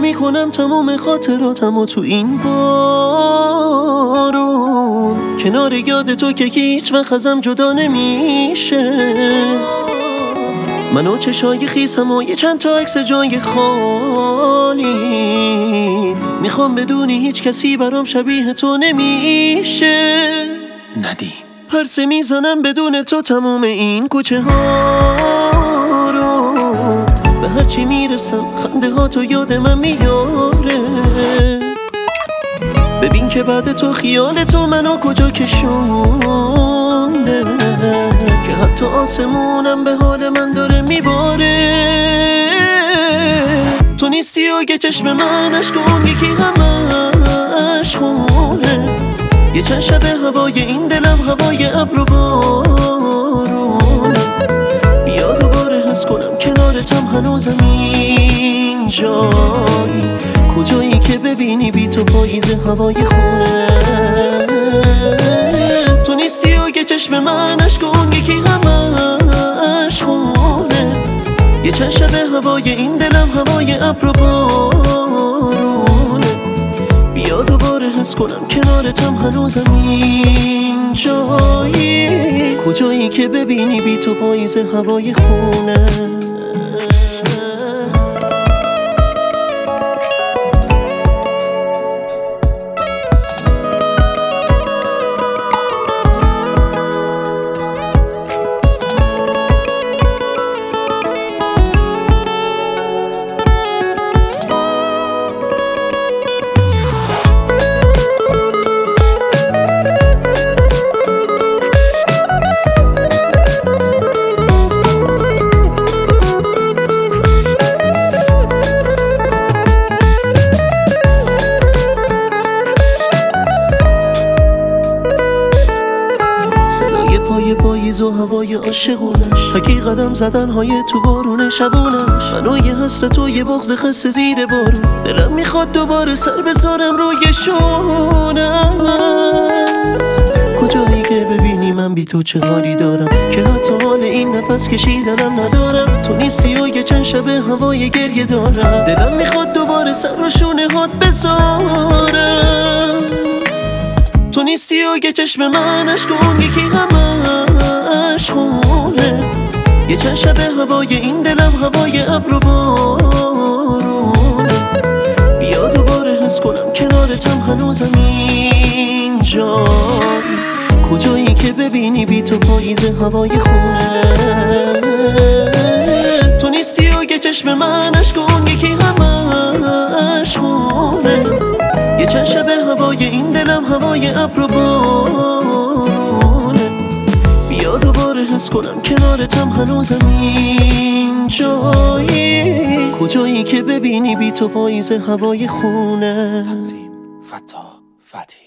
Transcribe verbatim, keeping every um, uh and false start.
میکنم تمام خاطراتم و تو این بارون، کنار یاد تو که هیچ وقت ازم جدا نمیشه. من و چشای خیسم و یه چند تا عکس جای خالی، میخوام بدونی هیچ کسی برام شبیه تو نمیشه. ندیم پرسه میزنم بدون تو تموم این کوچه ها رو، به هرچی میرسم خنده ها تو یاد من میاره. ببین که بعد تو خیال تو منو کجا کشونده، که حتی آسمونم به حال من داره میباره. تو نیستی و یه چشم من اشکون یکی همش خونه، یه چند شب هوای این دلم هوای ابر و بارونه. بیا دوباره حس کنم کنارتم هنوزم اینجایی، کجایی که ببینی بی تو پاییز هوای خونه. تو نیستی و یه چشم من اشکون یکی همش خونه، یه چند شب هوای این دلم هوای ابر و بارونه. بیا دوباره حس کنم کنارتم هنوزم اینجایی، کجایی که ببینی بی تو پاییز هوای خونه. پای پاییز و هوای عاشقونش، تکی قدم زدن های تو بارون شبونش. منو یه حسرت و یه بغض خسته زیر بارون، دلم میخواد دوباره سر بذارم روی شونت. کجایی که ببینی من بی تو چه حالی دارم، که حتی حال این نفس کشیدنم ندارم. تو نیستی و یه چند شب هوای گریه دارم، دلم میخواد دوباره سر رو شونه هات بذارم. تو نیستی و یه چشم من اشکون یکی همش خونه، یه چند شب هوای این دلم هوای ابر و بارونه. بیا دوباره حس کنم کنارتم هنوزم اینجایی، کجایی که ببینی بی تو پاییز هوای خونه. تو نیستی و یه چشم من اشکون یکی همش خونه، یه چند شب هوای این دلم هوای ابر و بارونه. بیا دوباره حس کنم کنارتم هنوزم اینجایی، کجایی که ببینی بی تو پاییز هوای خونه. تنظیم فتا فتحی.